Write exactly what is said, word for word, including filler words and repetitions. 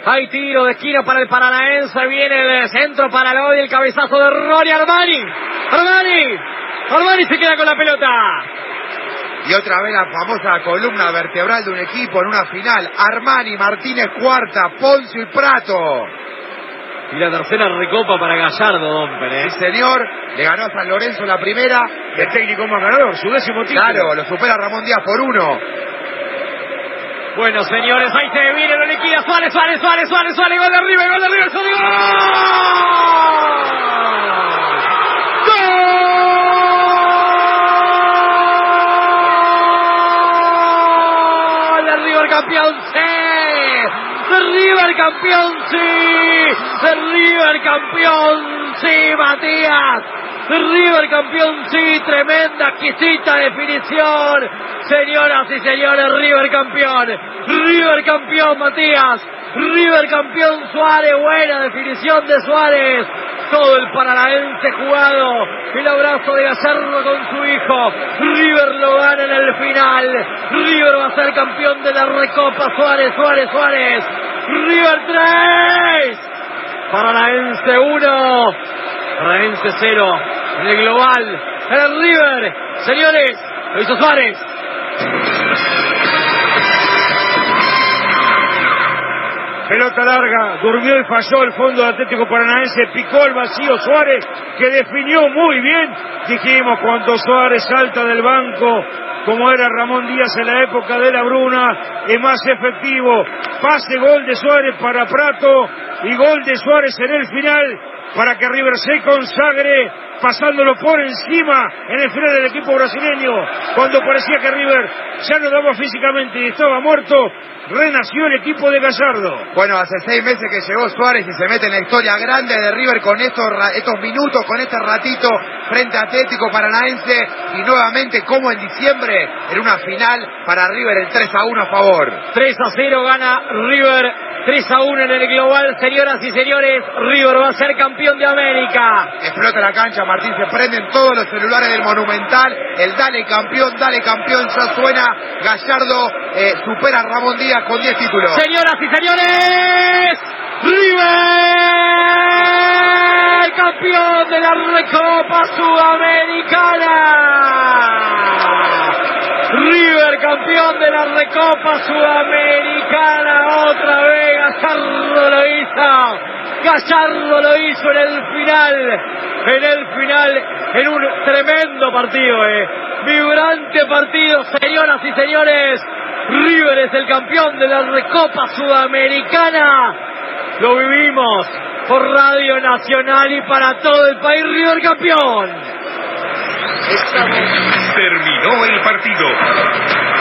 Hay tiro de esquina para el Paranaense. Viene el centro para el hoy. El cabezazo de Ronnie Armani. Armani. Armani se queda con la pelota. Y otra vez la famosa columna vertebral de un equipo en una final. Armani, Martínez Cuarta, Poncio y Prato. Y la tercera recopa para Gallardo, Dompen, ¿eh? Sí, señor. Le ganó a San Lorenzo la primera. El técnico más ganador, su décimo título. Claro, lo supera Ramón Díaz por uno. Bueno, señores, ahí se viene, lo liquida Suárez, Suárez, Suárez, Suárez, Suárez, gol de River, gol de River, ¡gol! ¡Gol! ¡De River campeón, sí! ¡De River campeón, sí! ¡De River campeón, sí, Matías! ¡De River campeón, sí! ¡Tremenda, exquisita definición! Señoras y señores, River campeón. River campeón, Matías. River campeón, Suárez. Buena definición de Suárez. Todo el paranaense jugado. El abrazo de Gallardo con su hijo. River lo gana en el final. River va a ser campeón de la Recopa. Suárez, Suárez, Suárez. River tres. Paranaense uno. Paranaense cero. En el global. En el River. Señores, lo hizo Suárez. Pelota larga, durmió y falló el fondo del Atlético Paranaense, picó el vacío Suárez, que definió muy bien. Dijimos, cuando Suárez salta del banco, como era Ramón Díaz en la época de la Bruna, es más efectivo. Pase, gol de Suárez para Prato y gol de Suárez en el final para que River se consagre, pasándolo por encima en el final del equipo brasileño. Cuando parecía que River ya no daba físicamente y estaba muerto, renació el equipo de Gallardo. Bueno, hace seis meses que llegó Suárez y se mete en la historia grande de River con estos, estos minutos, con este ratito frente a Atlético Paranaense, y nuevamente como en diciembre en una final para River, el tres a uno a favor. tres a cero gana River, tres a uno en el global. Señoras y señores, River va a ser campeón de América. Explota la cancha, Martín, se prenden todos los celulares del Monumental. El dale campeón, dale campeón ya suena. Gallardo eh, supera a Ramón Díaz con diez títulos. Señoras y señores, River campeón de la Recopa Sudamericana. River campeón de la Recopa Sudamericana. Otra vez Gallardo lo hizo. Gallardo lo hizo en el final. En el final, en un tremendo partido, eh. Vibrante partido, señoras y señores. River es el campeón de la Recopa Sudamericana. Lo vivimos por Radio Nacional y para todo el país. River campeón. Terminó el partido.